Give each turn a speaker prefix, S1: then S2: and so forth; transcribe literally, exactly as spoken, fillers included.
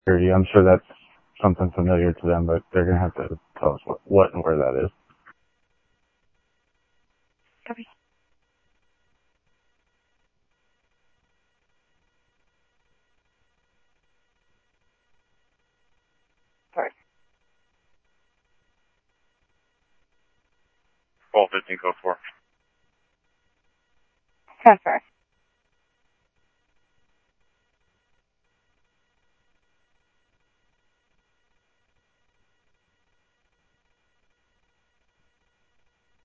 S1: security. I'm sure that's something familiar to them, but they're going to have to tell us what, what and where that is.
S2: Copy. Sorry.
S3: twelve fifteen code four.
S2: Transfer.